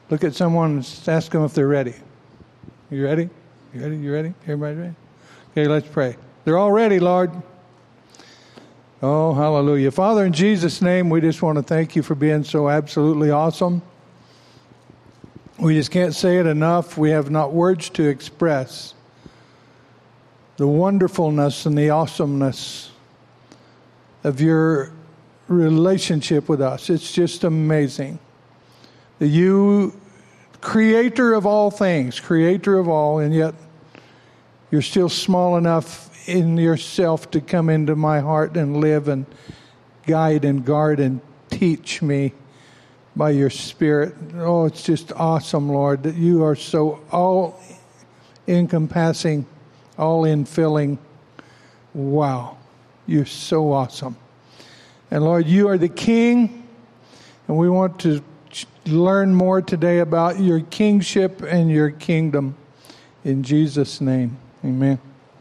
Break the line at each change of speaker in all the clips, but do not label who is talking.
Look at someone and ask them if they're ready. You ready? You ready? You ready? Everybody ready? Okay, let's pray. They're all ready, Lord. Oh, hallelujah. Father, in Jesus' name, we just want to thank you for being so absolutely awesome. We just can't say it enough. We have not words to express the wonderfulness and the awesomeness of your relationship with us. It's just amazing. That you, creator of all things, creator of all, and yet you're still small enough in yourself to come into my heart and live and guide and guard and teach me by your Spirit. Oh, it's just awesome, Lord, that you are so all-encompassing, all-infilling. Wow, you're so awesome. And Lord, you are the King, and we want to learn more today about your kingship and your kingdom. In Jesus' name, amen.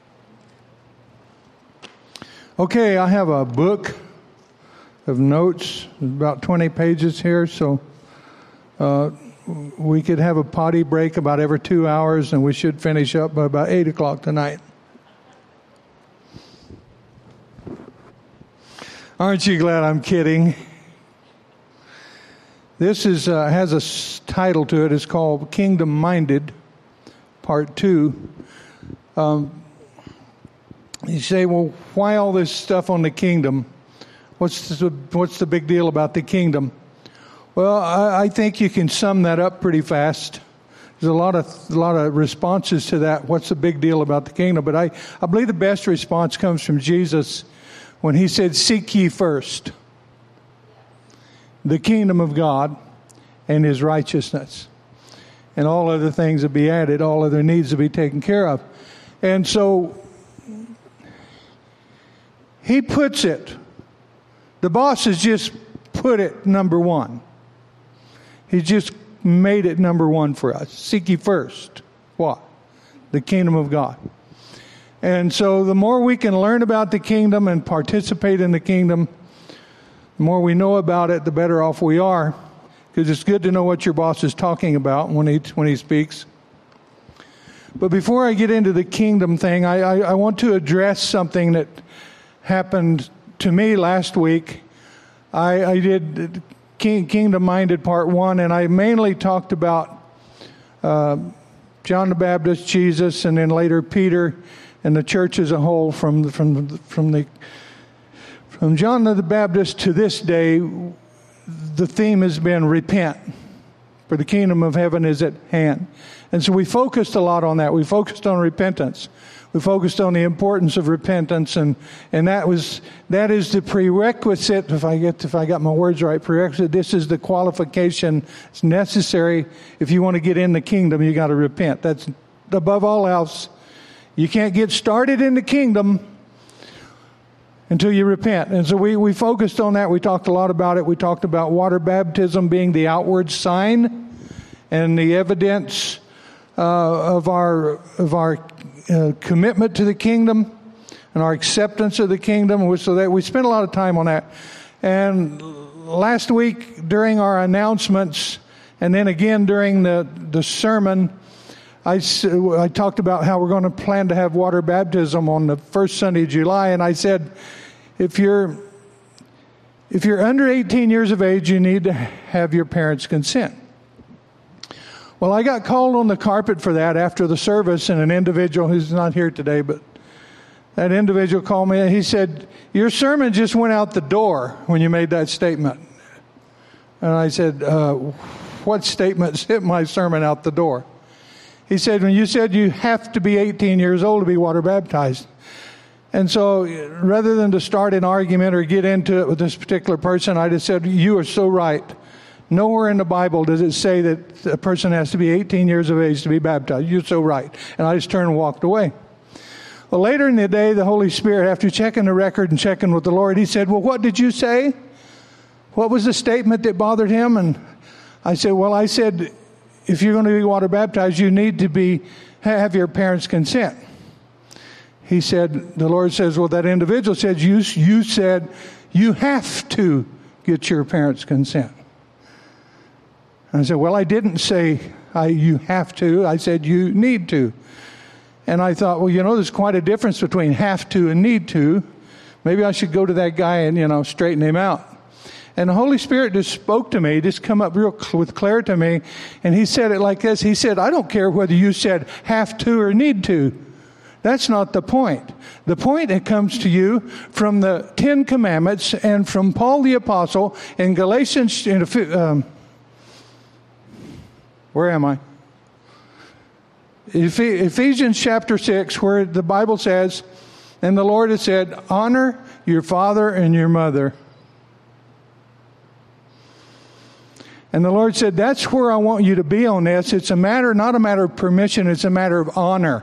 Okay, I have a book of notes, about 20 pages here, so we could have a potty break about every 2 hours, and we should finish up by about 8 o'clock tonight. Aren't you glad I'm kidding? This has a title to it. It's called Kingdom Minded, Part 2. You say, well, why all this stuff on the kingdom? What's the big deal about the kingdom? Well, I think you can sum that up pretty fast. There's a lot of responses to that. What's the big deal about the kingdom? But I believe the best response comes from Jesus when he said, "Seek ye first the kingdom of God and his righteousness, and all other things will be added, all other needs will be taken care of." And so he puts it, the boss has just put it number one. He just made it number one for us. Seek ye first. What? The kingdom of God. And so the more we can learn about the kingdom and participate in the kingdom, the more we know about it, the better off we are. Because it's good to know what your boss is talking about when he speaks. But before I get into the kingdom thing, I want to address something that happened to me last week. I did Kingdom Minded Part 1, and I mainly talked about John the Baptist, Jesus, and then later Peter and the church as a whole. From John the Baptist to this day, the theme has been repent, for the kingdom of heaven is at hand. And so we focused a lot on that. We focused on repentance. We focused on the importance of repentance, and that is the prerequisite. If I got my words right, prerequisite. This is the qualification. It's necessary if you want to get in the kingdom. You got to repent. That's above all else. You can't get started in the kingdom until you repent. And so we focused on that. We talked a lot about it. We talked about water baptism being the outward sign and the evidence of our commitment to the kingdom and our acceptance of the kingdom. So that we spent a lot of time on that. And last week during our announcements, and then again during the sermon, I talked about how we're going to plan to have water baptism on the first Sunday of July, and I said, if you're under 18 years of age, you need to have your parents' consent. Well, I got called on the carpet for that after the service, and an individual who's not here today, but that individual called me and he said, "Your sermon just went out the door when you made that statement." And I said, "What statement sent my sermon out the door?" He said, "When you said you have to be 18 years old to be water baptized." And so rather than to start an argument or get into it with this particular person, I just said, "You are so right. Nowhere in the Bible does it say that a person has to be 18 years of age to be baptized. You're so right." And I just turned and walked away. Well, later in the day, the Holy Spirit, after checking the record and checking with the Lord, he said, "Well, what did you say? What was the statement that bothered him?" And I said, "Well, I said, if you're going to be water baptized, you need to have your parents' consent." He said, the Lord says, "Well, that individual said, you said you have to get your parents' consent." And I said, well, I didn't say you have to. I said you need to. And I thought, well, there's quite a difference between have to and need to. Maybe I should go to that guy and, straighten him out. And the Holy Spirit just spoke to me, just come up with clarity to me. And he said it like this. He said, I don't care whether you said have to or need to. That's not the point. The point that comes to you from the Ten Commandments and from Paul the Apostle in Galatians, where am I? Ephesians chapter 6, where the Bible says, and the Lord has said, honor your father and your mother. And the Lord said, that's where I want you to be on this. It's not a matter of permission, it's a matter of honor.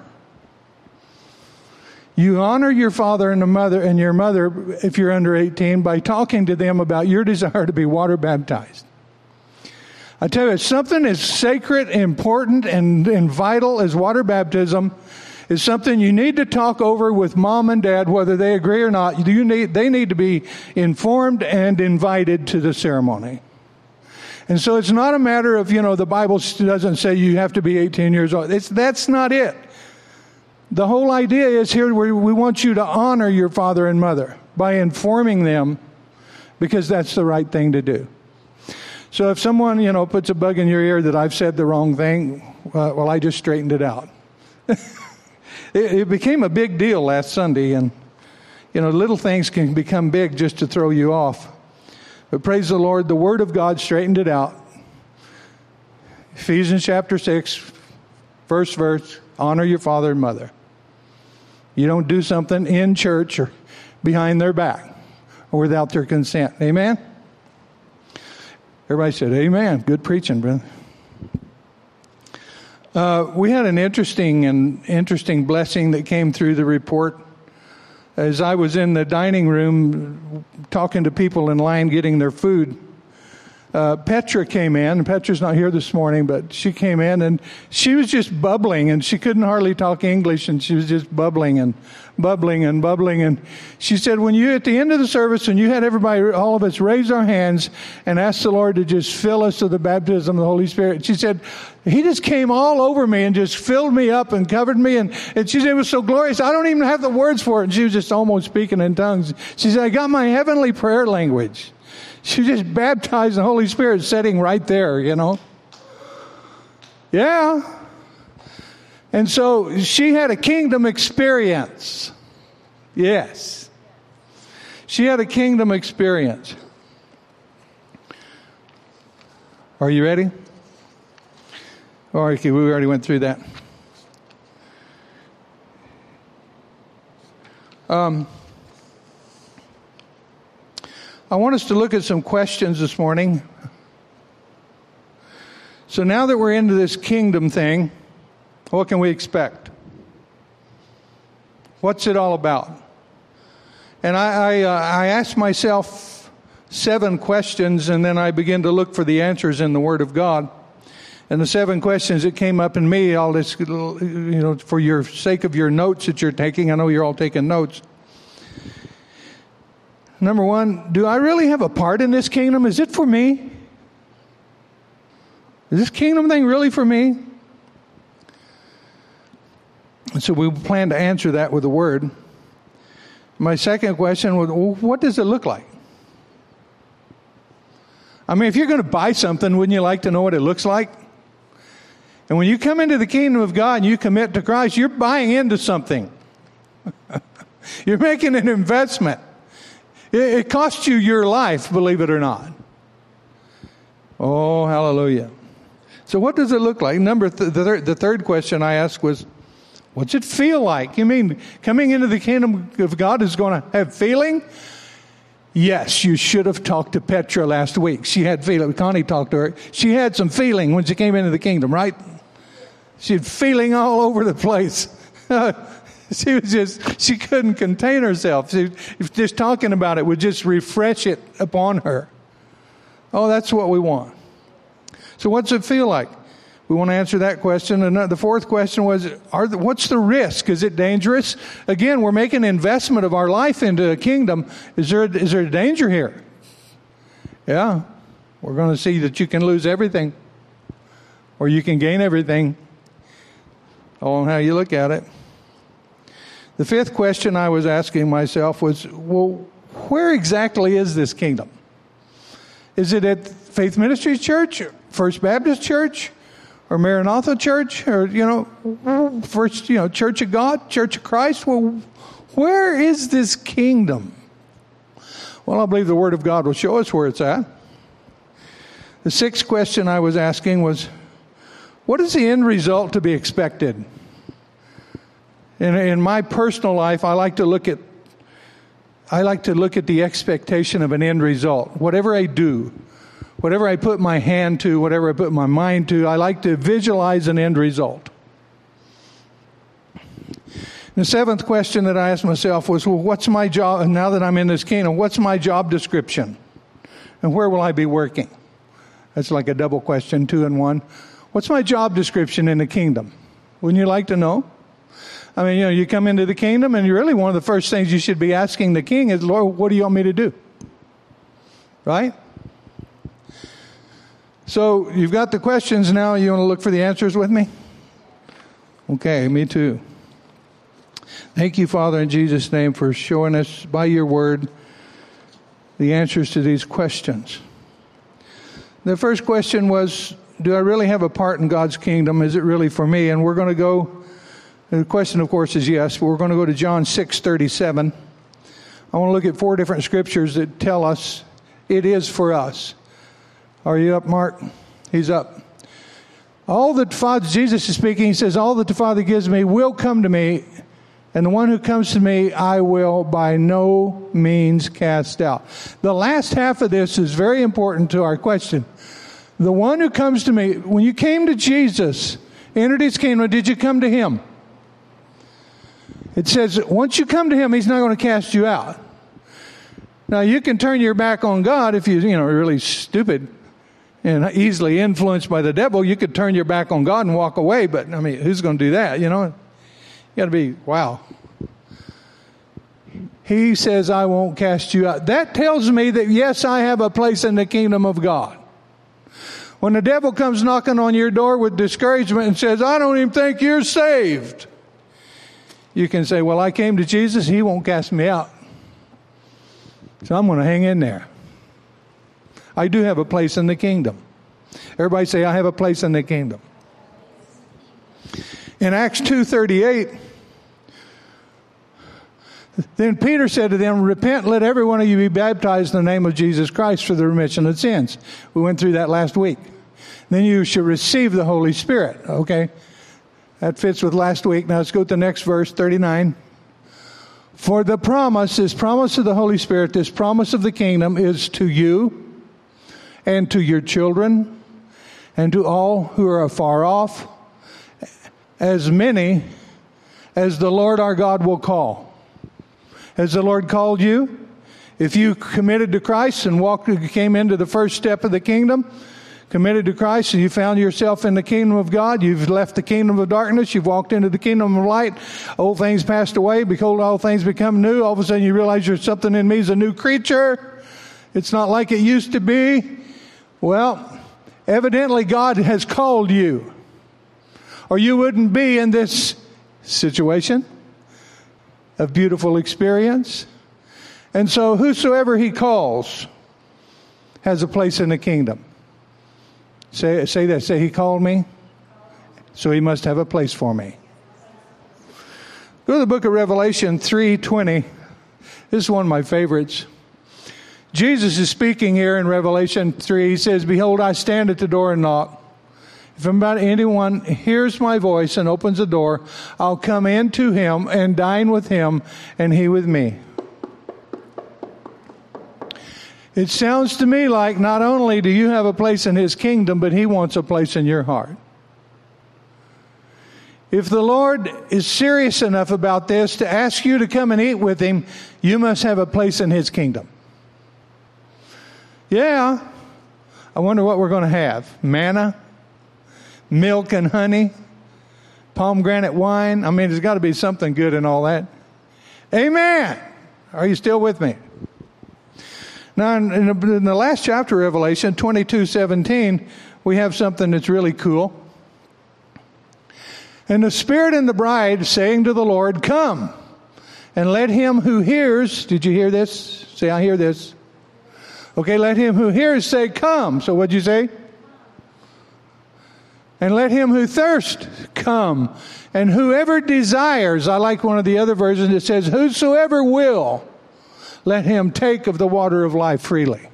You honor your father and your mother, if you're under 18, by talking to them about your desire to be water baptized. I tell you, something as sacred, important, and vital as water baptism is something you need to talk over with mom and dad, whether they agree or not. They need to be informed and invited to the ceremony. And so it's not a matter of, the Bible doesn't say you have to be 18 years old. That's not it. The whole idea is here we want you to honor your father and mother by informing them, because that's the right thing to do. So if someone, puts a bug in your ear that I've said the wrong thing, well, I just straightened it out. It became a big deal last Sunday, and, little things can become big just to throw you off. But praise the Lord, the Word of God straightened it out. Ephesians chapter 6, first verse, honor your father and mother. You don't do something in church or behind their back or without their consent. Amen? Everybody said, amen. Good preaching, brother. We had an interesting blessing that came through the report. As I was in the dining room talking to people in line getting their food, Petra came in. Petra's not here this morning, but she came in and she was just bubbling, and she couldn't hardly talk English, and she was just bubbling and bubbling and bubbling. And she said, at the end of the service, when you had all of us raise our hands and ask the Lord to just fill us with the baptism of the Holy Spirit, she said, He just came all over me and just filled me up and covered me. And she said, it was so glorious. I don't even have the words for it. And she was just almost speaking in tongues. She said, I got my heavenly prayer language. She just baptized the Holy Spirit sitting right there, Yeah. And so she had a kingdom experience. Yes. She had a kingdom experience. Are you ready? Okay, we already went through that. I want us to look at some questions this morning. So now that we're into this kingdom thing, what can we expect? What's it all about? And I asked myself 7 questions, and then I began to look for the answers in the Word of God. And the 7 questions that came up in me, I'll just, for your sake of your notes that you're taking, I know you're all taking notes. Number 1, do I really have a part in this kingdom? Is it for me? Is this kingdom thing really for me? And so we plan to answer that with a word. My second question was, what does it look like? I mean, if you're going to buy something, wouldn't you like to know what it looks like? And when you come into the kingdom of God and you commit to Christ, you're buying into something. You're making an investment. It costs you your life, believe it or not. Oh, hallelujah. So what does it look like? The third question I asked was, what's it feel like? You mean coming into the kingdom of God is going to have feeling? Yes, you should have talked to Petra last week. She had feeling. Connie talked to her. She had some feeling when she came into the kingdom, right? She had feeling all over the place. She couldn't contain herself. Just talking about it would just refresh it upon her. Oh, that's what we want. So what's it feel like? We want to answer that question. And the fourth question was, what's the risk? Is it dangerous? Again, we're making an investment of our life into a kingdom. Is there a danger here? Yeah. We're going to see that you can lose everything. or you can gain everything, all on how you look at it. The fifth question I was asking myself was, well, where exactly is this kingdom? Is it at Faith Ministries Church, First Baptist Church, or Maranatha Church, or, First, Church of God, Church of Christ? Well, where is this kingdom? Well, I believe the Word of God will show us where it's at. The sixth question I was asking was, what is the end result to be expected? In my personal life, I like to look at the expectation of an end result. Whatever I do, whatever I put my hand to, whatever I put my mind to, I like to visualize an end result. The seventh question that I asked myself was, well, what's my job, now that I'm in this kingdom, what's my job description? And where will I be working? That's like a double question, 2 in 1. What's my job description in the kingdom? Wouldn't you like to know? I mean, you come into the kingdom, and really one of the first things you should be asking the king is, Lord, what do you want me to do? Right? So you've got the questions now. You want to look for the answers with me? Okay, me too. Thank you, Father, in Jesus' name, for showing us by your word the answers to these questions. The first question was, do I really have a part in God's kingdom? Is it really for me? And we're going to go, the question, of course, is yes. But we're going to go to John 6:37. I want to look at 4 different scriptures that tell us it is for us. Are you up, Mark? He's up. All that Father, Jesus is speaking, he says, all that the Father gives me will come to me, and the one who comes to me, I will by no means cast out. The last half of this is very important to our question. The one who comes to me, when you came to Jesus, entered his kingdom, did you come to him? It says, once you come to him, he's not going to cast you out. Now, you can turn your back on God if you're really stupid and easily influenced by the devil. You could turn your back on God and walk away, but, who's going to do that, You got to be, wow. He says, I won't cast you out. That tells me that, yes, I have a place in the kingdom of God. When the devil comes knocking on your door with discouragement and says, I don't even think you're saved, you can say, well, I came to Jesus. He won't cast me out. So I'm going to hang in there. I do have a place in the kingdom. Everybody say, I have a place in the kingdom. In Acts 2:38, then Peter said to them, repent, let every one of you be baptized in the name of Jesus Christ for the remission of sins. We went through that last week. Then you should receive the Holy Spirit. Okay? That fits with last week. Now let's go to the next verse, 39. For the promise, this promise of the Holy Spirit, this promise of the kingdom is to you and to your children and to all who are afar off, as many as the Lord our God will call. Has the Lord called you? If you committed to Christ and came into the first step of the kingdom, committed to Christ, and you found yourself in the kingdom of God, you've left the kingdom of darkness, you've walked into the kingdom of light, old things passed away, behold, all things become new. All of a sudden you realize there's something in me is a new creature. It's not like it used to be. Well, evidently God has called you, or you wouldn't be in this situation of beautiful experience. And so whosoever he calls has a place in the kingdom. Say that. Say, he called me, so he must have a place for me. Go to the book of Revelation 3:20. This is one of my favorites. Jesus is speaking here in Revelation 3. He says, behold, I stand at the door and knock. If anyone hears my voice and opens the door, I'll come in to him and dine with him and he with me. It sounds to me like not only do you have a place in his kingdom, but he wants a place in your heart. If the Lord is serious enough about this to ask you to come and eat with him, you must have a place in his kingdom. Yeah. I wonder what we're going to have. Manna, milk and honey, pomegranate wine. There's got to be something good in all that. Amen. Are you still with me? Now, in the last chapter of Revelation, 22:17, we have something that's really cool. And the Spirit and the bride saying to the Lord, come. And let him who hears, did you hear this? Say, I hear this. Okay, let him who hears say, come. So what'd you say? And let him who thirsts come. And whoever desires, I like one of the other versions that says, whosoever will, let him take of the water of life freely.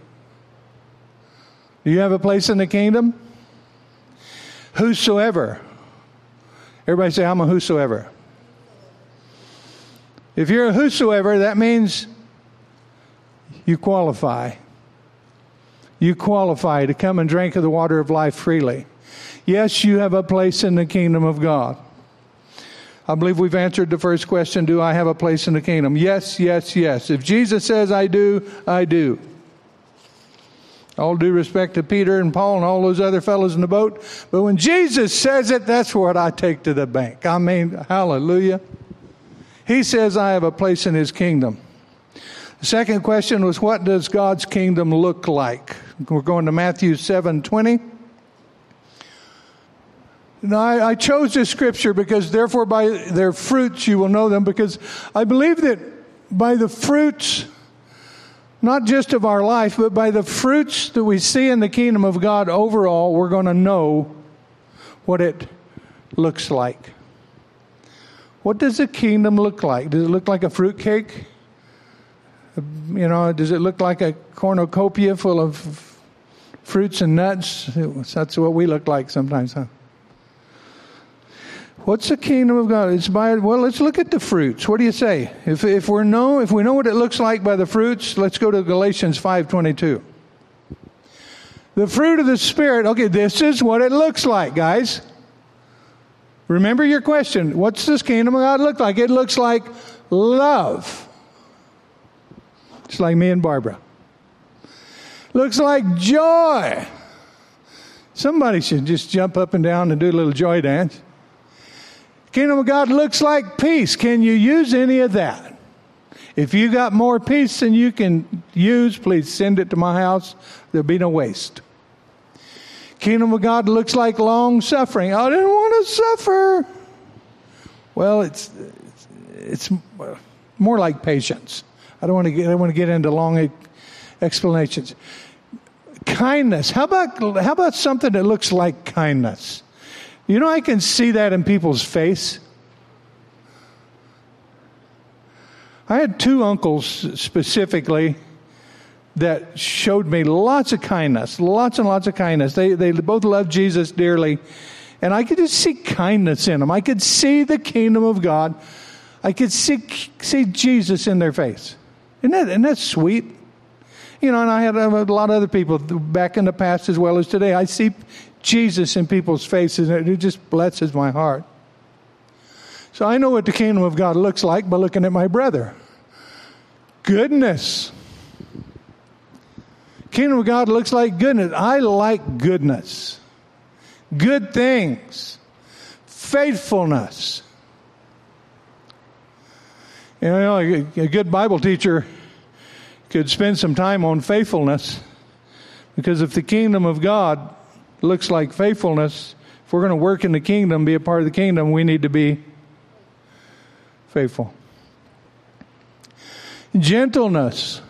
Do you have a place in the kingdom? Whosoever. Everybody say, I'm a whosoever. If you're a whosoever, that means you qualify. You qualify to come and drink of the water of life freely. Yes, you have a place in the kingdom of God. I believe we've answered the first question, do I have a place in the kingdom? Yes, yes, yes. If Jesus says I do, I do. All due respect to Peter and Paul and all those other fellows in the boat. But when Jesus says it, that's what I take to the bank. I mean, hallelujah. He says I have a place in his kingdom. The second question was, what does God's kingdom look like? We're going to Matthew 7:20. Now, I chose this scripture because therefore by their fruits you will know them, because I believe that by the fruits, not just of our life, but by the fruits that we see in the kingdom of God overall, we're going to know what it looks like. What does the kingdom look like? Does it look like a fruitcake? Does it look like a cornucopia full of fruits and nuts? That's what we look like sometimes, huh? What's the kingdom of God? Let's look at the fruits. What do you say? If we know what it looks like by the fruits, let's go to Galatians 5:22. The fruit of the Spirit. Okay, this is what it looks like, guys. Remember your question. What's this kingdom of God look like? It looks like love. It's like me and Barbara. Looks like joy. Somebody should just jump up and down and do a little joy dance. Kingdom of God looks like peace. Can you use any of that? If you got more peace than you can use, please send it to my house. There'll be no waste. Kingdom of God looks like long suffering. I didn't want to suffer. Well, it's more like patience. I don't want to get into long explanations. Kindness. How about something that looks like kindness? I can see that in people's face. I had two uncles specifically that showed me lots of kindness, lots and lots of kindness. They both loved Jesus dearly, and I could just see kindness in them. I could see the kingdom of God. I could see Jesus in their face. Isn't that sweet? And I had a lot of other people back in the past as well as today. I see Jesus in people's faces, and it just blesses my heart. So I know what the kingdom of God looks like by looking at my brother. Goodness. Kingdom of God looks like goodness. I like goodness. Good things. Faithfulness. A good Bible teacher could spend some time on faithfulness, because if the kingdom of God looks like faithfulness, if we're going to work in the kingdom, be a part of the kingdom, we need to be faithful. Gentleness.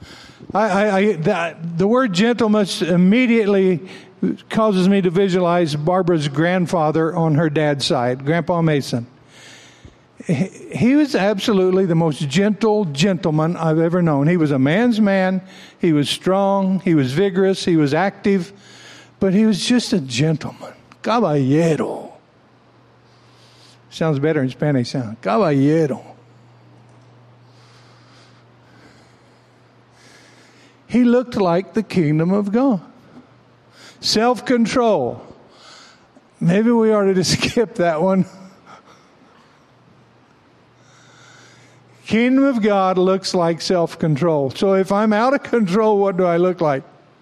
The word gentleness immediately causes me to visualize Barbara's grandfather on her dad's side, Grandpa Mason. He was absolutely the most gentle gentleman I've ever known. He was a man's man. He was strong. He was vigorous. He was active. But he was just a gentleman. Caballero. Sounds better in Spanish, huh? Caballero. He looked like the kingdom of God. Self-control. Maybe we ought to just skip that one. Kingdom of God looks like self-control. So if I'm out of control, what do I look like?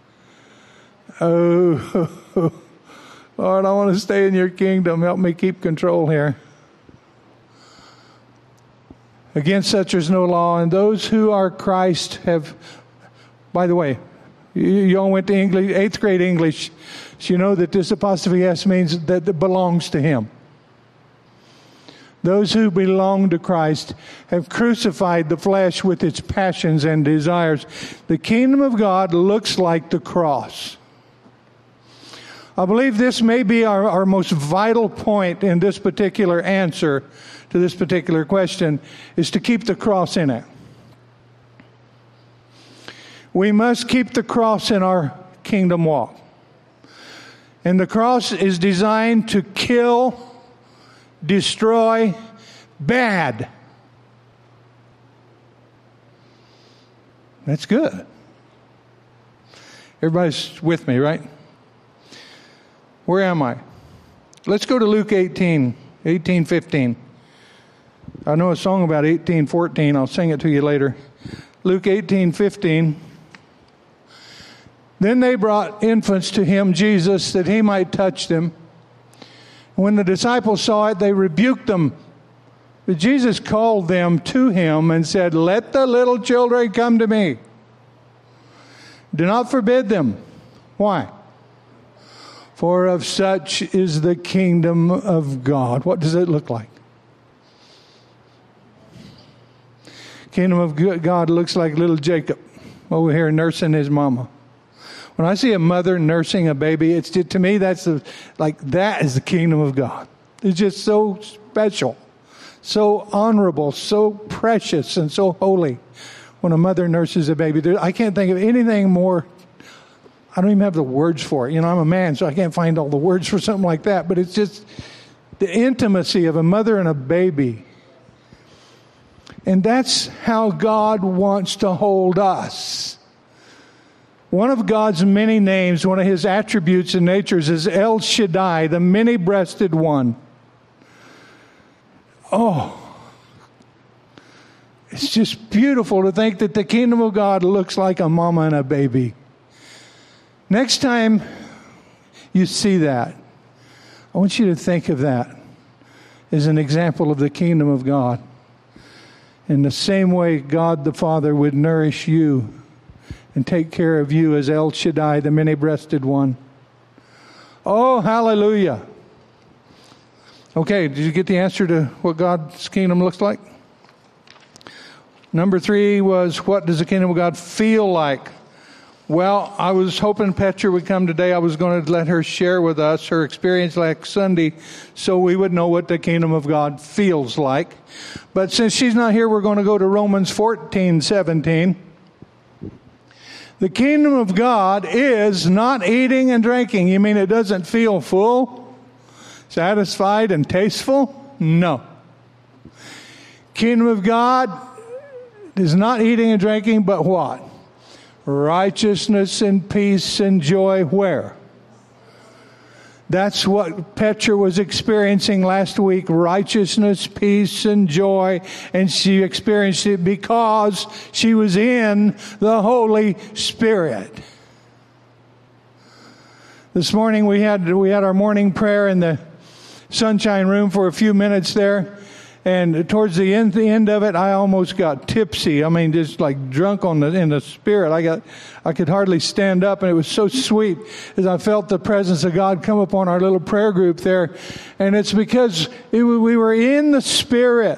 Oh, Lord, I want to stay in your kingdom. Help me keep control here. Against such is no law, and those who are Christ have... By the way, you all went to English, 8th grade English. So you know that this apostrophe S means that it belongs to him. Those who belong to Christ have crucified the flesh with its passions and desires. The kingdom of God looks like the cross. I believe this may be our most vital point in this particular answer to this particular question, is to keep the cross in it. We must keep the cross in our kingdom walk. And the cross is designed to kill, destroy bad. That's good. Everybody's with me, right? Where am I? Let's go to Luke 18:15. I know a song about 18:14. I'll sing it to you later. Luke 18:15. Then they brought infants to him, Jesus, that he might touch them. When the disciples saw it, they rebuked them. But Jesus called them to him and said, "Let the little children come to me. Do not forbid them." Why? For of such is the kingdom of God. What does it look like? Kingdom of God looks like little Jacob over here nursing his mama. When I see a mother nursing a baby, it's just, to me, that is the kingdom of God. It's just so special, so honorable, so precious, and so holy when a mother nurses a baby. I can't think of anything more. I don't even have the words for it. I'm a man, so I can't find all the words for something like that. But it's just the intimacy of a mother and a baby. And that's how God wants to hold us. One of God's many names, one of his attributes and natures is El Shaddai, the many-breasted one. Oh, it's just beautiful to think that the kingdom of God looks like a mama and a baby. Next time you see that, I want you to think of that as an example of the kingdom of God. In the same way God the Father would nourish you and take care of you as El Shaddai, the many-breasted one. Oh, hallelujah. Okay, did you get the answer to what God's kingdom looks like? Number 3 was, what does the kingdom of God feel like? Well, I was hoping Petra would come today. I was going to let her share with us her experience last Sunday so we would know what the kingdom of God feels like. But since she's not here, we're going to go to Romans 14:17. The kingdom of God is not eating and drinking. You mean it doesn't feel full, satisfied, and tasteful? No. Kingdom of God is not eating and drinking, but what? Righteousness and peace and joy where? That's what Petra was experiencing last week. Righteousness, peace, and joy. And she experienced it because she was in the Holy Spirit. This morning we had our morning prayer in the sunshine room for a few minutes there. And towards the end of it, I almost got tipsy. I mean, just like drunk in the spirit. I could hardly stand up, and it was so sweet as I felt the presence of God come upon our little prayer group there. And it's because we were in the Spirit.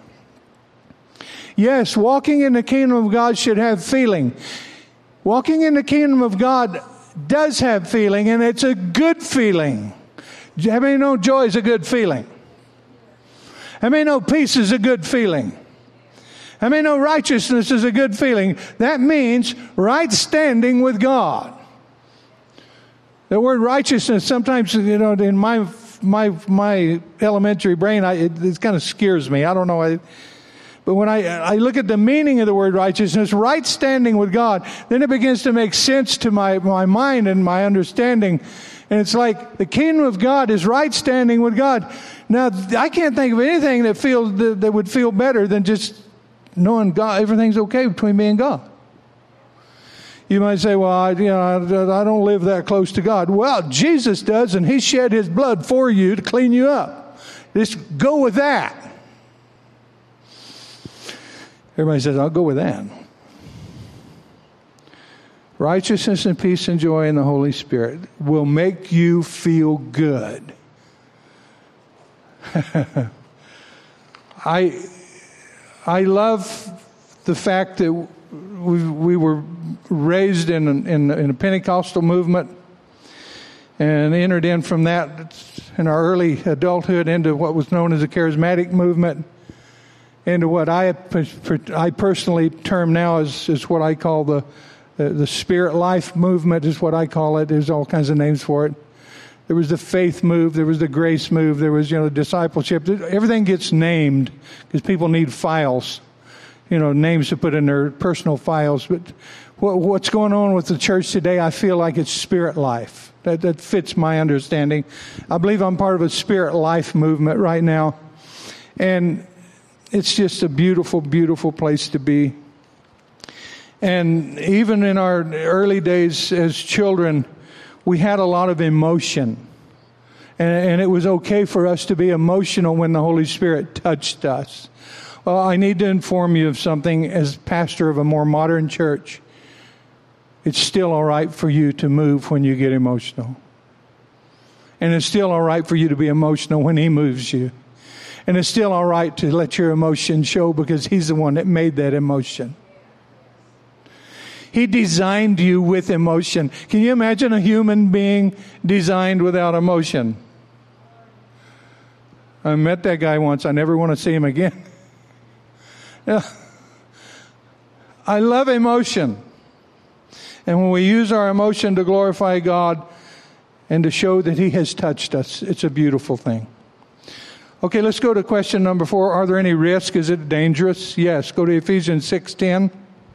Yes, walking in the kingdom of God should have feeling. Walking in the kingdom of God does have feeling, and it's a good feeling. How many know joy is a good feeling? How many know peace is a good feeling? How many know righteousness is a good feeling? That means right standing with God. The word righteousness, sometimes, in my elementary brain, it kind of scares me. I don't know. But when I look at the meaning of the word righteousness, right standing with God, then it begins to make sense to my mind and my understanding. And it's like the kingdom of God is right standing with God. Now, I can't think of anything that would feel better than just knowing God, everything's okay between me and God. You might say, well, I don't live that close to God. Well, Jesus does, and he shed his blood for you to clean you up. Just go with that. Everybody says, I'll go with that. Righteousness and peace and joy in the Holy Spirit will make you feel good. I love the fact that we were raised in a Pentecostal movement and entered in from that in our early adulthood into what was known as a charismatic movement, into what I personally term now as what I call the spirit life movement is what I call it. There's all kinds of names for it. There was the faith move. There was the grace move. There was, discipleship. Everything gets named because people need files, names to put in their personal files. But what's going on with the church today, I feel like it's spirit life. That fits my understanding. I believe I'm part of a spirit life movement right now. And it's just a beautiful, beautiful place to be. And even in our early days as children, we had a lot of emotion. And it was okay for us to be emotional when the Holy Spirit touched us. Well, I need to inform you of something as pastor of a more modern church. It's still all right for you to move when you get emotional. And it's still all right for you to be emotional when He moves you. And it's still all right to let your emotion show because He's the one that made that emotion. He designed you with emotion. Can you imagine a human being designed without emotion? I met that guy once. I never want to see him again. I love emotion. And when we use our emotion to glorify God and to show that He has touched us, it's a beautiful thing. Okay, let's go to question number 4. Are there any risks? Is it dangerous? Yes. Go to Ephesians 6:10.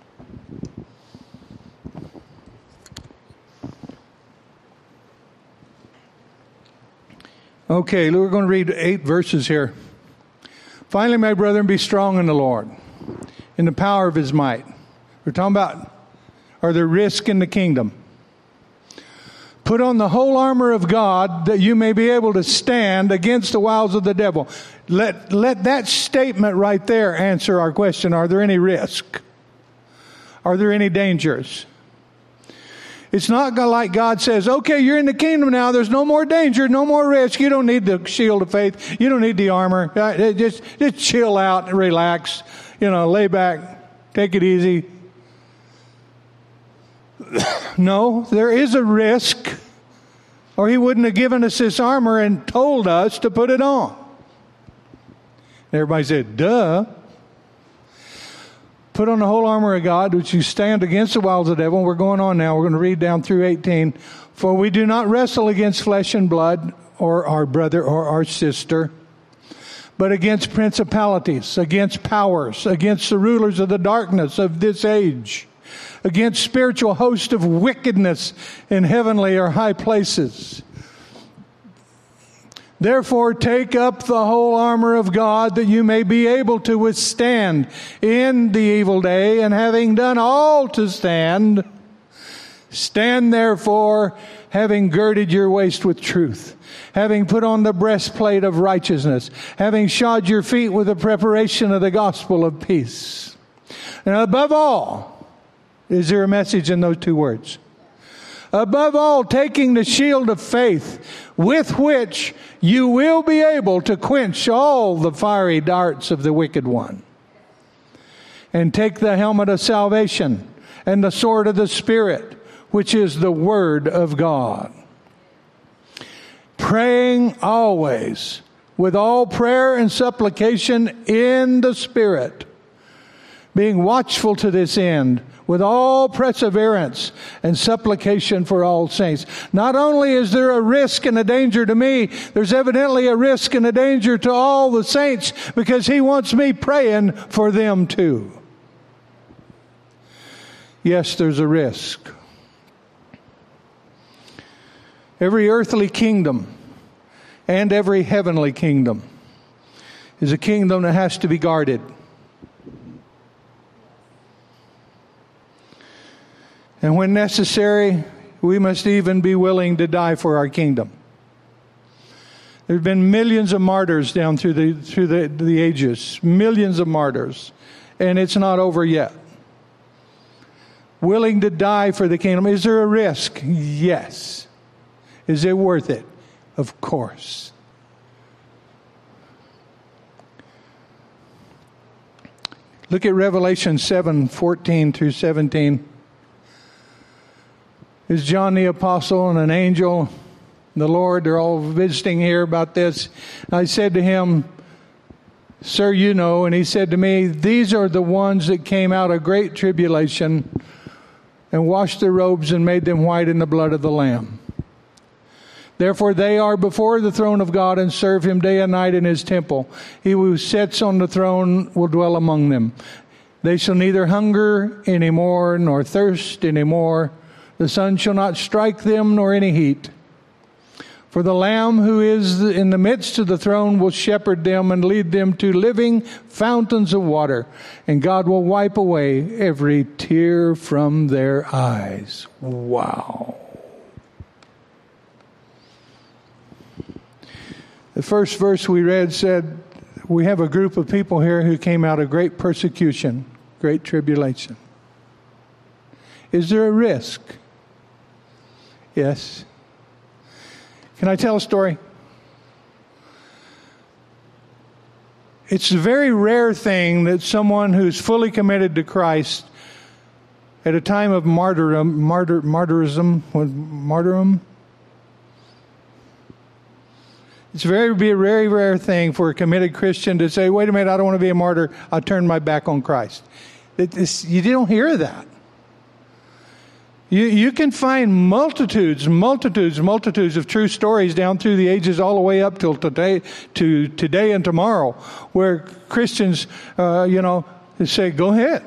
Okay, we're going to read 8 verses here. Finally, my brethren, be strong in the Lord, in the power of His might. We're talking about, are there risks in the kingdom? Put on the whole armor of God that you may be able to stand against the wiles of the devil. Let that statement right there answer our question. Are there any risks? Are there any dangers? It's not like God says, okay, you're in the kingdom now. There's no more danger, no more risk. You don't need the shield of faith. You don't need the armor. Just chill out and relax. Lay back. Take it easy. No, there is a risk, or He wouldn't have given us this armor and told us to put it on. Everybody said, duh. Put on the whole armor of God, which you stand against the wiles of the devil. We're going on now. We're going to read down through 18. For we do not wrestle against flesh and blood, or our brother or our sister, but against principalities, against powers, against the rulers of the darkness of this age, against spiritual hosts of wickedness in heavenly or high places. Therefore, take up the whole armor of God that you may be able to withstand in the evil day, and having done all to stand, stand therefore, having girded your waist with truth, having put on the breastplate of righteousness, having shod your feet with the preparation of the gospel of peace. And above all, is there a message in those 2 words? Above all, taking the shield of faith, with which you will be able to quench all the fiery darts of the wicked one. And take the helmet of salvation and the sword of the Spirit, which is the Word of God. Praying always with all prayer and supplication in the Spirit, being watchful to this end, with all perseverance and supplication for all saints. Not only is there a risk and a danger to me, there's evidently a risk and a danger to all the saints, because He wants me praying for them too. Yes, there's a risk. Every earthly kingdom and every heavenly kingdom is a kingdom that has to be guarded. And when necessary, we must even be willing to die for our kingdom. There have been millions of martyrs down through the ages, millions of martyrs, and it's not over yet. Willing to die for the kingdom. Is there a risk? Yes. Is it worth it? Of course. Look at Revelation 7:14 through 17. Is John the Apostle and an angel, the Lord, they're all visiting here about this. I said to him, Sir, you know. And he said to me, these are the ones that came out of great tribulation and washed their robes and made them white in the blood of the Lamb. Therefore they are before the throne of God and serve him day and night in his temple. He who sits on the throne will dwell among them. They shall neither hunger any more nor thirst any more. The sun shall not strike them nor any heat. For the Lamb who is in the midst of the throne will shepherd them and lead them to living fountains of water. And God will wipe away every tear from their eyes. Wow. The first verse we read said, we have a group of people here who came out of great persecution, great tribulation. Is there a risk? Yes. Can I tell a story? It's a very rare thing that someone who's fully committed to Christ at a time of martyrdom. It's a very rare thing for a committed Christian to say, wait a minute, I don't want to be a martyr. I turned my back on Christ. You don't hear that. You can find multitudes of true stories down through the ages all the way up till today and tomorrow where Christians, say, go ahead.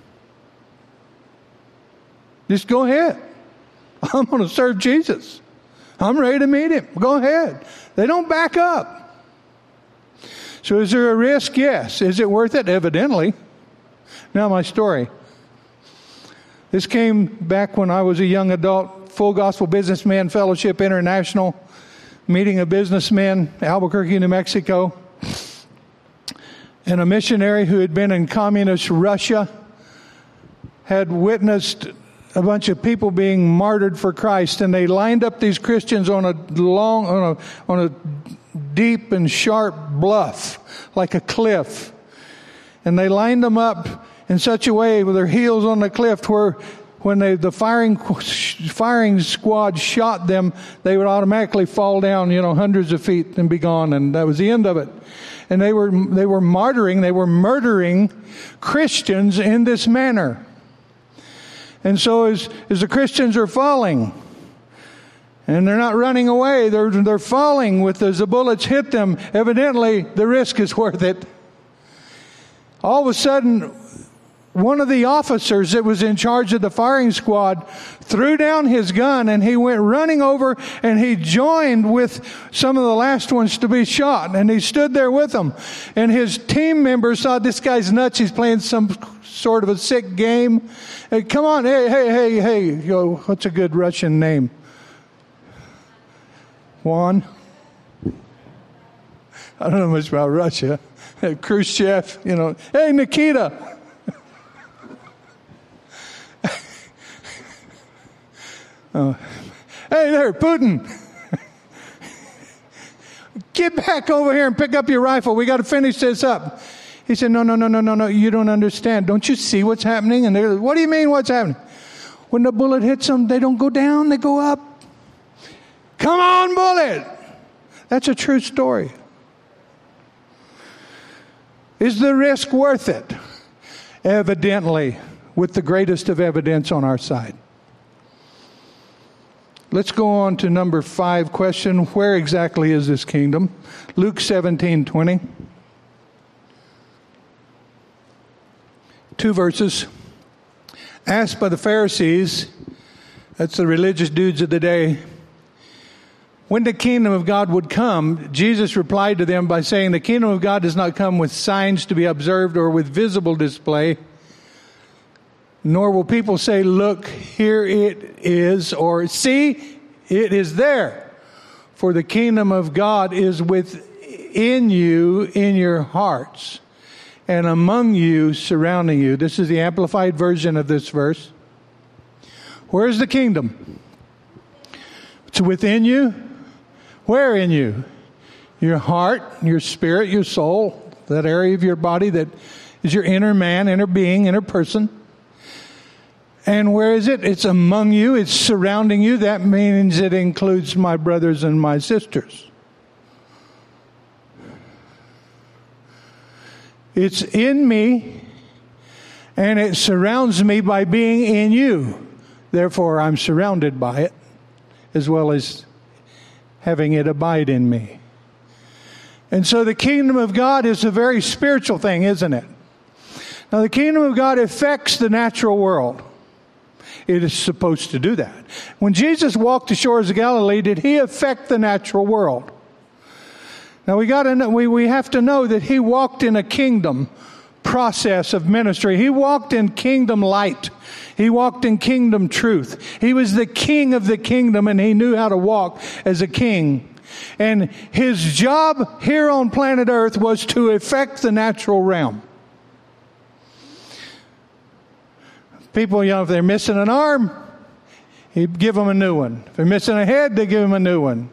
Just go ahead. I'm going to serve Jesus. I'm ready to meet him. Go ahead. They don't back up. So is there a risk? Yes. Is it worth it? Evidently. Now my story. This came back when I was a young adult, Full Gospel Businessman Fellowship International, meeting of businessmen, Albuquerque, New Mexico, and a missionary who had been in communist Russia had witnessed a bunch of people being martyred for Christ, and they lined up these Christians on a deep and sharp bluff, like a cliff, and they lined them up in such a way with their heels on the cliff where when the firing squad shot them, they would automatically fall down, hundreds of feet and be gone. And that was the end of it. And they were murdering Christians in this manner. And so as the Christians are falling, and they're not running away, they're falling as the bullets hit them, evidently the risk is worth it. All of a sudden, one of the officers that was in charge of the firing squad threw down his gun, and he went running over and he joined with some of the last ones to be shot, and he stood there with them. And his team members thought, this guy's nuts, he's playing some sort of a sick game. Hey, come on, hey, what's a good Russian name? Juan? I don't know much about Russia. Khrushchev, hey, Nikita. Hey there, Putin. Get back over here and pick up your rifle. We got to finish this up. He said, no, you don't understand. Don't you see what's happening? And they're, what do you mean what's happening? When the bullet hits them, they don't go down, they go up. Come on, bullet. That's a true story. Is the risk worth it? Evidently, with the greatest of evidence on our side. Let's go on to number 5 question. Where exactly is this kingdom? Luke 17:20. 2 verses. Asked by the Pharisees, that's the religious dudes of the day, when the kingdom of God would come, Jesus replied to them by saying, the kingdom of God does not come with signs to be observed or with visible display, nor will people say, look, here it is, or see, it is there. For the kingdom of God is within you, in your hearts, and among you, surrounding you. This is the amplified version of this verse. Where is the kingdom? It's within you. Where in you? Your heart, your spirit, your soul, that area of your body that is your inner man, inner being, inner person. And where is it? It's among you. It's surrounding you. That means it includes my brothers and my sisters. It's in me, and it surrounds me by being in you. Therefore, I'm surrounded by it, as well as having it abide in me. And so the kingdom of God is a very spiritual thing, isn't it? Now, the kingdom of God affects the natural world. It is supposed to do that. When Jesus walked the shores of Galilee, did he affect the natural world? Now we have to know that he walked in a kingdom process of ministry. He walked in kingdom light. He walked in kingdom truth. He was the king of the kingdom, and he knew how to walk as a king. And his job here on planet Earth was to affect the natural realm. People, if they're missing an arm, he'd give them a new one. If they're missing a head, they give them a new one,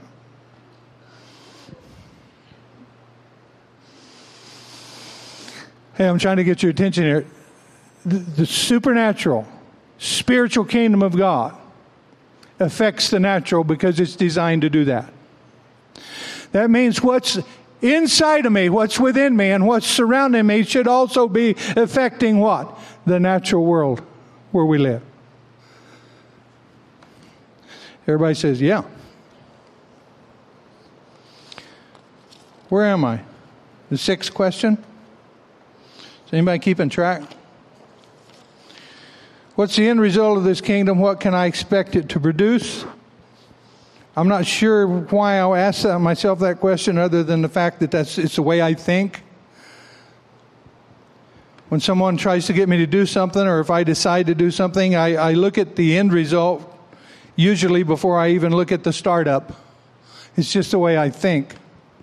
Hey, I'm trying to get your attention here. The supernatural, spiritual kingdom of God affects the natural because it's designed to do that. That means what's inside of me, what's within me, and what's surrounding me should also be affecting what? The natural world where we live. Everybody says, yeah. Where am I? The sixth question? Is anybody keeping track? What's the end result of this kingdom? What can I expect it to produce? I'm not sure why I asked myself that question, other than the fact that it's the way I think. When someone tries to get me to do something, or if I decide to do something, I look at the end result usually before I even look at the startup. It's just the way I think.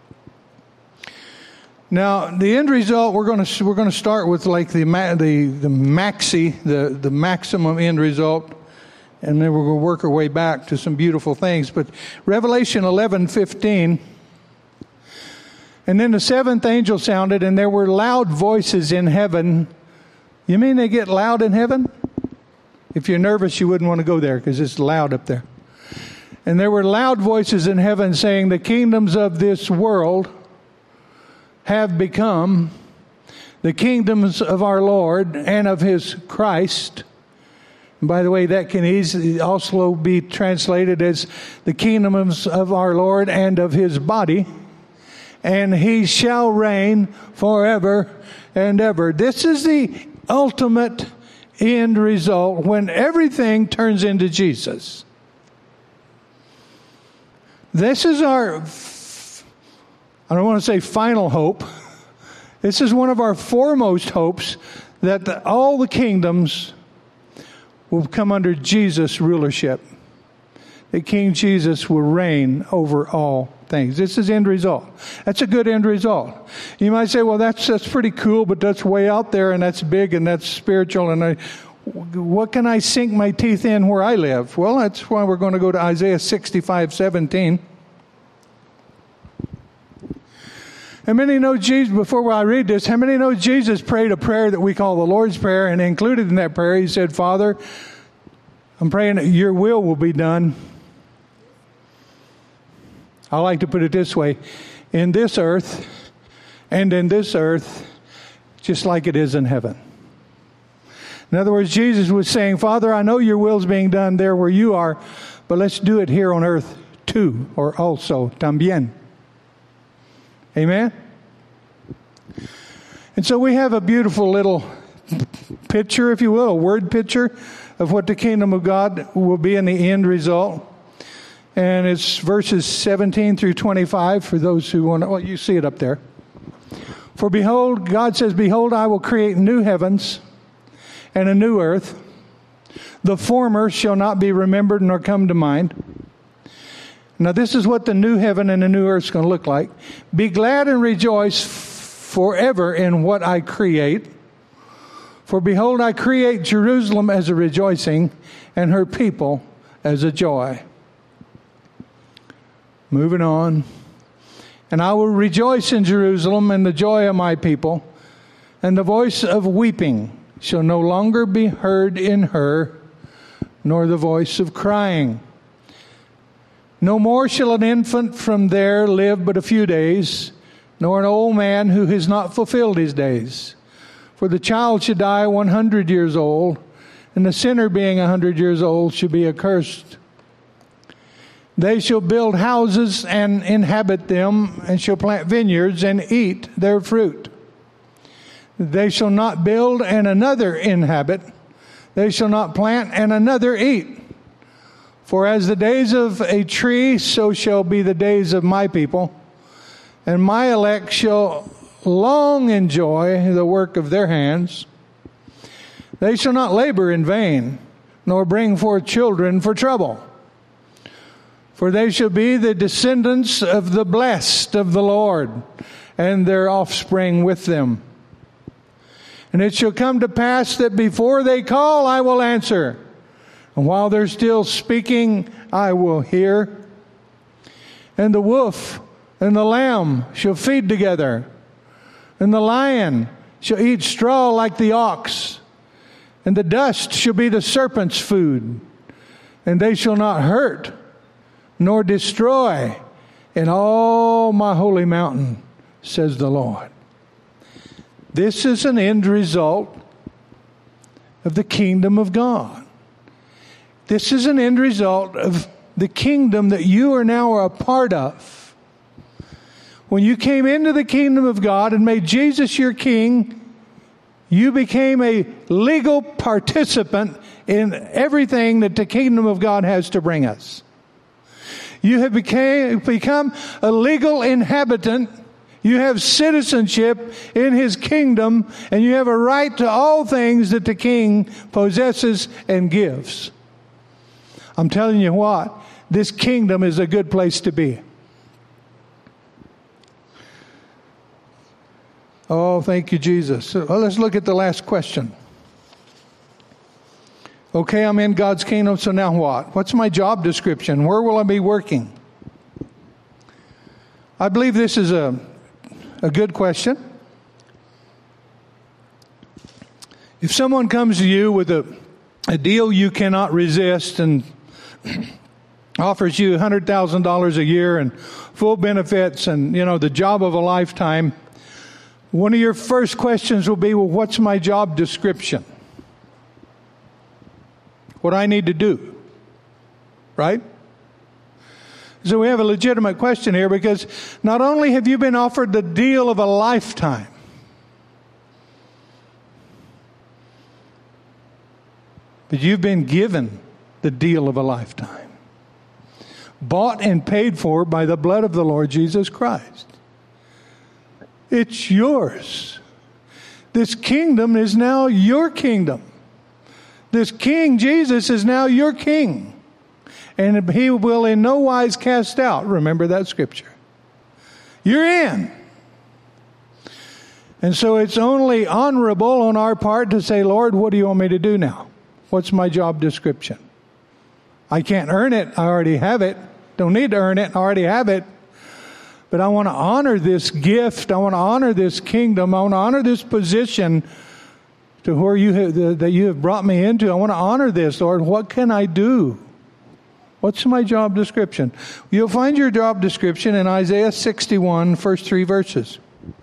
Now, the end result, we're going to start with like the maxi, the maximum end result, and then we're going to work our way back to some beautiful things. But Revelation 11:15, and then the seventh angel sounded, and there were loud voices in heaven. You mean they get loud in heaven? If you're nervous, you wouldn't want to go there because it's loud up there. And there were loud voices in heaven saying, the kingdoms of this world have become the kingdoms of our Lord and of his Christ. And by the way, that can easily also be translated as the kingdoms of our Lord and of his body. And he shall reign forever and ever. This is the ultimate end result when everything turns into Jesus. This is our, I don't want to say final hope. This is one of our foremost hopes, that all the kingdoms will come under Jesus' rulership. That King Jesus will reign over all things. This is end result. That's a good end result. You might say, well, that's pretty cool, but that's way out there, and that's big, and that's spiritual, and what can I sink my teeth in where I live? Well, that's why we're going to go to Isaiah 65:17. How many know Jesus, before I read this, how many know Jesus prayed a prayer that we call the Lord's Prayer, and included in that prayer, he said, Father, I'm praying that your will be done. I like to put it this way, in this earth and in this earth, just like it is in heaven. In other words, Jesus was saying, Father, I know your will's being done there where you are, but let's do it here on earth too, or also, también. Amen? And so we have a beautiful little picture, if you will, a word picture of what the kingdom of God will be in the end result. And it's verses 17 through 25 for those who want to, well, you see it up there. For behold, God says, behold, I will create new heavens and a new earth. The former shall not be remembered nor come to mind. Now this is what the new heaven and the new earth is going to look like. Be glad and rejoice forever in what I create. For behold, I create Jerusalem as a rejoicing and her people as a joy. Moving on. And I will rejoice in Jerusalem and the joy of my people. and the voice of weeping shall no longer be heard in her, nor the voice of crying. No more shall an infant from there live but a few days, nor an old man who has not fulfilled his days. For the child should die 100 years old, and the sinner being 100 years old should be accursed. They shall build houses and inhabit them, and shall plant vineyards and eat their fruit. They shall not build and another inhabit. They shall not plant and another eat. For as the days of a tree, so shall be the days of my people. And my elect shall long enjoy the work of their hands. They shall not labor in vain, nor bring forth children for trouble. For they shall be the descendants of the blessed of the Lord, and their offspring with them. And it shall come to pass that before they call, I will answer. And while they're still speaking, I will hear. And the wolf and the lamb shall feed together, and the lion shall eat straw like the ox, and the dust shall be the serpent's food. And they shall not hurt nor destroy in all my holy mountain, says the Lord. This is an end result of the kingdom of God. This is an end result of the kingdom that you are now a part of. When you came into the kingdom of God and made Jesus your king, you became a legal participant in everything that the kingdom of God has to bring us. You have become a legal inhabitant. You have citizenship in His kingdom, and you have a right to all things that the King possesses and gives. I'm telling you what, this kingdom is a good place to be. Oh, thank you, Jesus. Well, let's look at the last question. Okay, I'm in God's kingdom, so now what? What's my job description? Where will I be working? I believe this is a good question. If someone comes to you with a deal you cannot resist and offers you $100,000 a year and full benefits and, the job of a lifetime, one of your first questions will be, well, what's my job description? What I need to do, right? So we have a legitimate question here, because not only have you been offered the deal of a lifetime, but you've been given the deal of a lifetime, bought and paid for by the blood of the Lord Jesus Christ. It's yours. This kingdom is now your kingdom. This King Jesus is now your king. And He will in no wise cast out. Remember that scripture. You're in. And so it's only honorable on our part to say, Lord, what do you want me to do now? What's my job description? I can't earn it. I already have it. Don't need to earn it. I already have it. But I want to honor this gift. I want to honor this kingdom. I want to honor this position to where that you have brought me into. I want to honor this, Lord. What can I do? What's my job description? You'll find your job description in Isaiah 61, first 3 verses.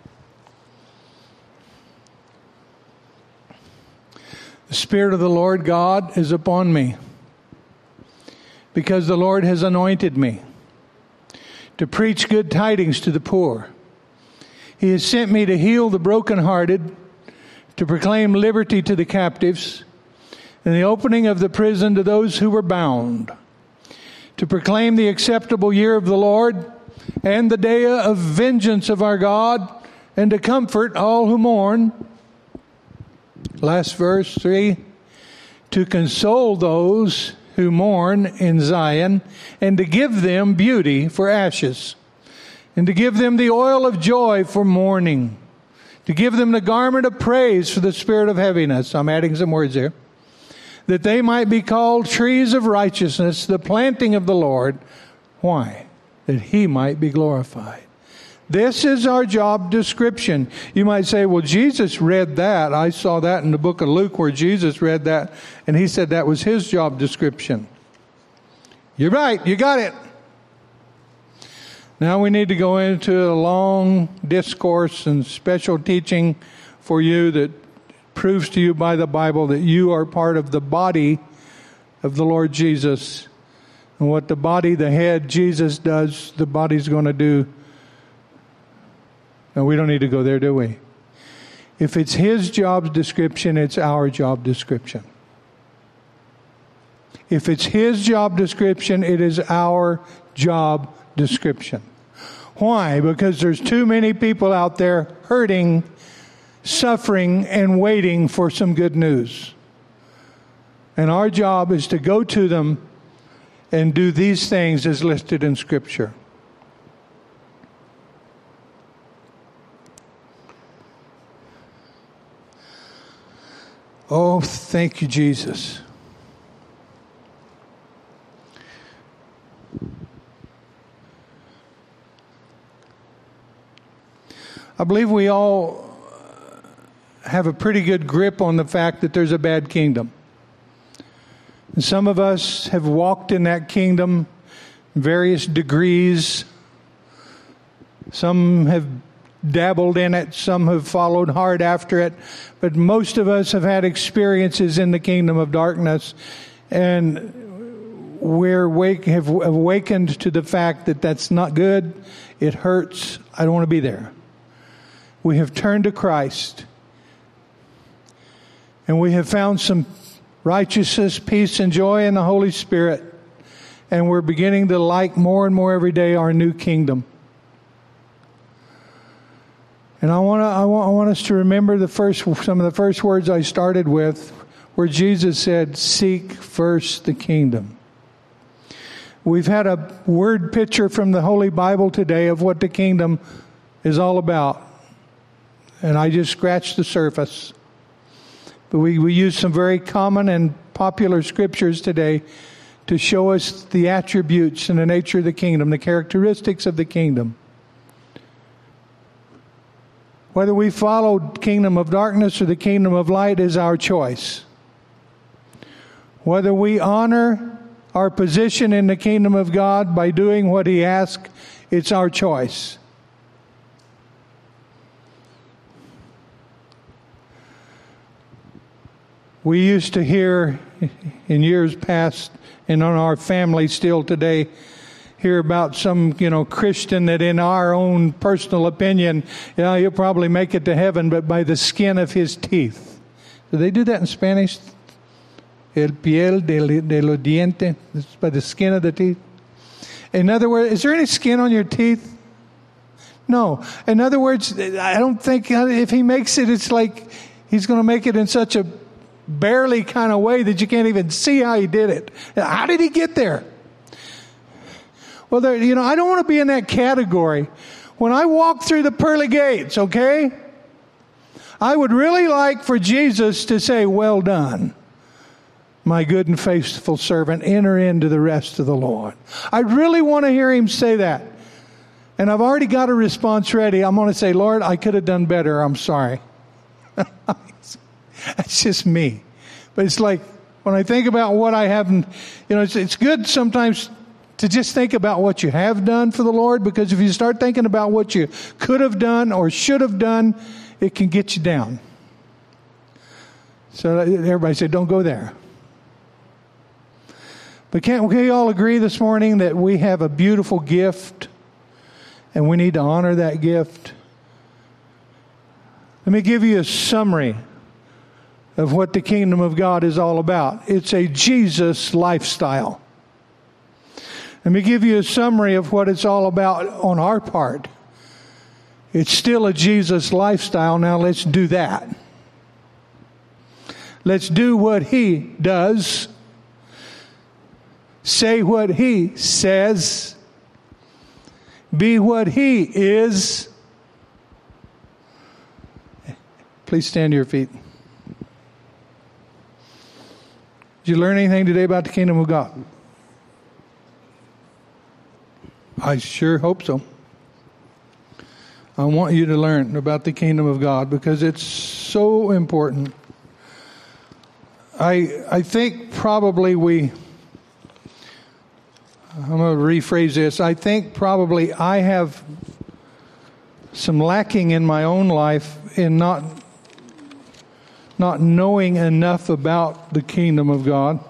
The Spirit of the Lord God is upon me, because the Lord has anointed me to preach good tidings to the poor. He has sent me to heal the brokenhearted, to proclaim liberty to the captives, and the opening of the prison to those who were bound, to proclaim the acceptable year of the Lord and the day of vengeance of our God, and to comfort all who mourn. Last verse 3, to console those who mourn in Zion, and to give them beauty for ashes, and to give them the oil of joy for mourning, to give them the garment of praise for the spirit of heaviness. I'm adding some words here. That they might be called trees of righteousness, the planting of the Lord. Why? That He might be glorified. This is our job description. You might say, well, Jesus read that. I saw that in the book of Luke where Jesus read that, and he said that was his job description. You're right. You got it. Now we need to go into a long discourse and special teaching for you that proves to you by the Bible that you are part of the body of the Lord Jesus. And what the body, the head, Jesus does, the body's going to do. And we don't need to go there, do we? If it's his job description, it's our job description. If it's his job description, it is our job description. Why? Because there's too many people out there hurting, suffering, and waiting for some good news. And our job is to go to them and do these things as listed in Scripture. Oh, thank you, Jesus. I believe we all have a pretty good grip on the fact that there's a bad kingdom. And some of us have walked in that kingdom in various degrees. Some have dabbled in it. Some have followed hard after it. But most of us have had experiences in the kingdom of darkness. And have awakened to the fact that that's not good. It hurts. I don't want to be there. We have turned to Christ. And we have found some righteousness, peace, and joy in the Holy Spirit. And we're beginning to like more and more every day our new kingdom. And I want us to remember some of the first words I started with, where Jesus said, "Seek first the kingdom." We've had a word picture from the Holy Bible today of what the kingdom is all about. And I just scratched the surface. But we use some very common and popular scriptures today to show us the attributes and the nature of the kingdom, the characteristics of the kingdom. Whether we follow kingdom of darkness or the kingdom of light is our choice. Whether we honor our position in the kingdom of God by doing what He asks, it's our choice. We used to hear in years past, and on our family still today, hear about some, Christian that in our own personal opinion, he'll probably make it to heaven, but by the skin of his teeth. Do they do that in Spanish? El piel de los dientes, by the skin of the teeth. In other words, is there any skin on your teeth? No. In other words, I don't think if he makes it, it's like he's going to make it in such a barely kind of way that you can't even see how he did it. How did he get there? Well, I don't want to be in that category. When I walk through the pearly gates, okay, I would really like for Jesus to say, "Well done, my good and faithful servant, enter into the rest of the Lord." I really want to hear Him say that. And I've already got a response ready. I'm going to say, "Lord, I could have done better. I'm sorry." That's just me. But it's like, when I think about what I haven't, it's good sometimes to just think about what you have done for the Lord, because if you start thinking about what you could have done or should have done, it can get you down. So everybody said, don't go there. But can't we all agree this morning that we have a beautiful gift and we need to honor that gift? Let me give you a summary of what the kingdom of God is all about. It's a Jesus lifestyle. Let me give you a summary of what it's all about on our part. It's still a Jesus lifestyle. Now let's do that. Let's do what He does. Say what He says. Be what He is. Please stand to your feet. Did you learn anything today about the kingdom of God? I sure hope so. I want you to learn about the kingdom of God because it's so important. I think probably I'm going to rephrase this. I think probably I have some lacking in my own life in not knowing enough about the kingdom of God.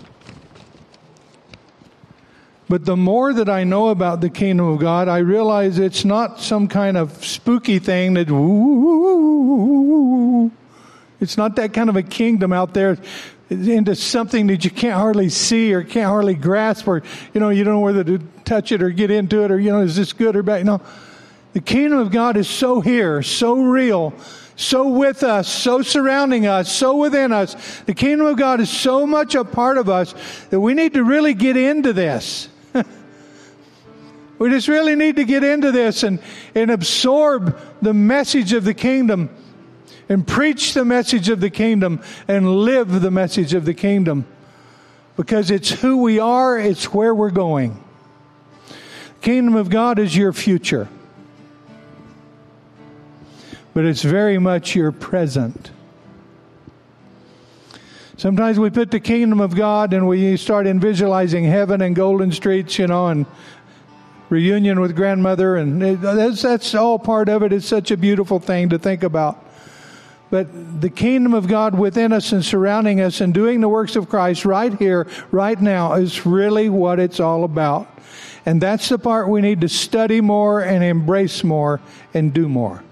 But the more that I know about the kingdom of God, I realize it's not some kind of spooky thing that it's not that kind of a kingdom out there into something that you can't hardly see or can't hardly grasp, or you don't know whether to touch it or get into it, or is this good or bad? The kingdom of God is so here, so real, so with us, so surrounding us, so within us. The kingdom of God is so much a part of us that we need to really get into this. We just really need to get into this and absorb the message of the kingdom and preach the message of the kingdom and live the message of the kingdom. Because it's who we are, it's where we're going. The kingdom of God is your future. But it's very much your present. Sometimes we put the kingdom of God and we start visualizing heaven and golden streets, and reunion with grandmother, and that's all part of it. It's such a beautiful thing to think about. But the kingdom of God within us and surrounding us and doing the works of Christ right here, right now, is really what it's all about. And that's the part we need to study more and embrace more and do more.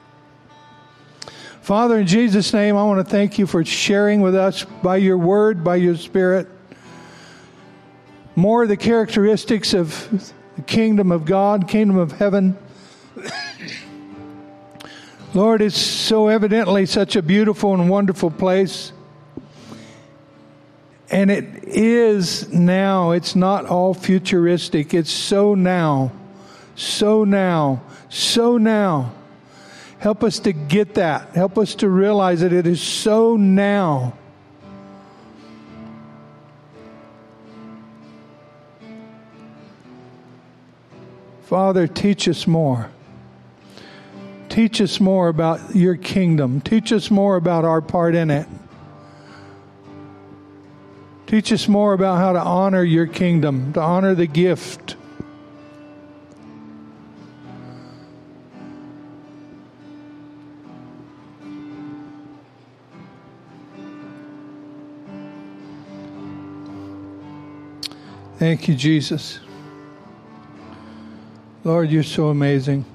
Father, in Jesus' name, I want to thank you for sharing with us by your word, by your spirit, more of the characteristics of the kingdom of God, kingdom of heaven. Lord, it's so evidently such a beautiful and wonderful place. And it is now. It's not all futuristic. It's so now. So now. So now. Help us to get that. Help us to realize that it is so now. Father, teach us more. Teach us more about your kingdom. Teach us more about our part in it. Teach us more about how to honor your kingdom, to honor the gift. Thank you, Jesus. Lord, you're so amazing.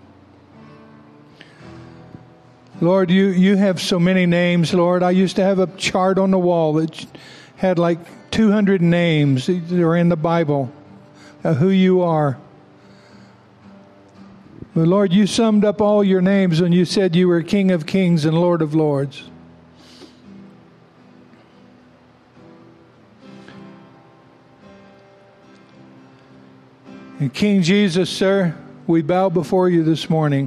Lord, you have so many names, Lord. I used to have a chart on the wall that had like 200 names that are in the Bible of who you are. But Lord, you summed up all your names when you said you were King of Kings and Lord of Lords. And King Jesus, sir, we bow before you this morning.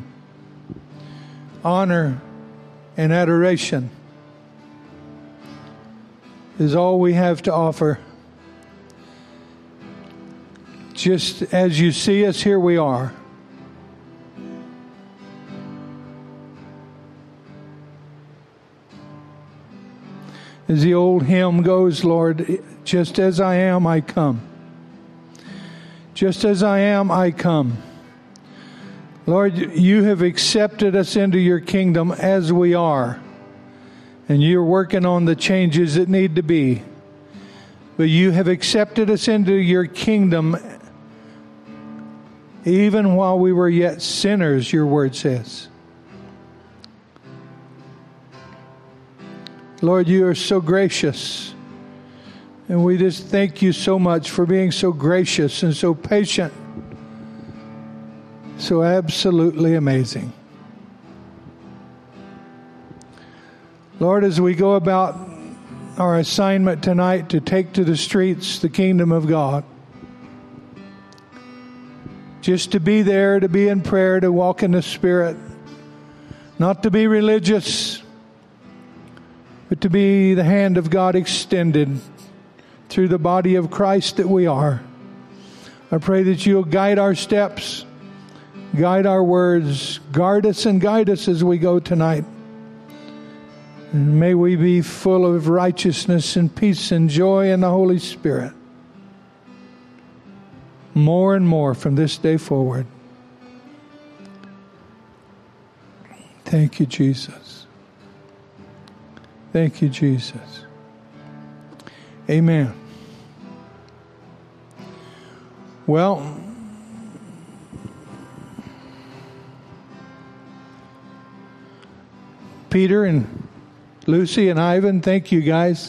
Honor and adoration is all we have to offer. Just as you see us, here we are. As the old hymn goes, Lord, just as I am, I come. Just as I am, I come. Lord, you have accepted us into your kingdom as we are. And you're working on the changes that need to be. But you have accepted us into your kingdom even while we were yet sinners, your word says. Lord, you are so gracious. And we just thank you so much for being so gracious and so patient. So absolutely amazing. Lord, as we go about our assignment tonight to take to the streets the kingdom of God, just to be there, to be in prayer, to walk in the Spirit, not to be religious, but to be the hand of God extended through the body of Christ that we are. I pray that you'll guide our steps, Guide our words. Guard us and guide us as we go tonight. And may we be full of righteousness and peace and joy in the Holy Spirit. More and more from this day forward. Thank you, Jesus. Thank you, Jesus. Amen. Well, Peter and Lucy and Ivan, thank you guys.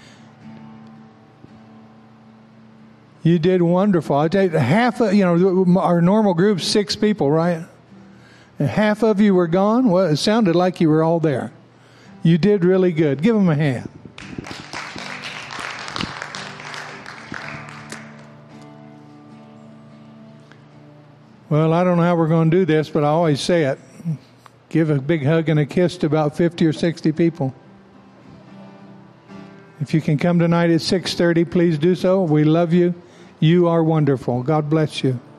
You did wonderful. I tell you, half of, our normal group's 6 people, right? And half of you were gone. Well, it sounded like you were all there. You did really good. Give them a hand. Well, I don't know how we're going to do this, but I always say it. Give a big hug and a kiss to about 50 or 60 people. If you can come tonight at 6:30, please do so. We love you. You are wonderful. God bless you.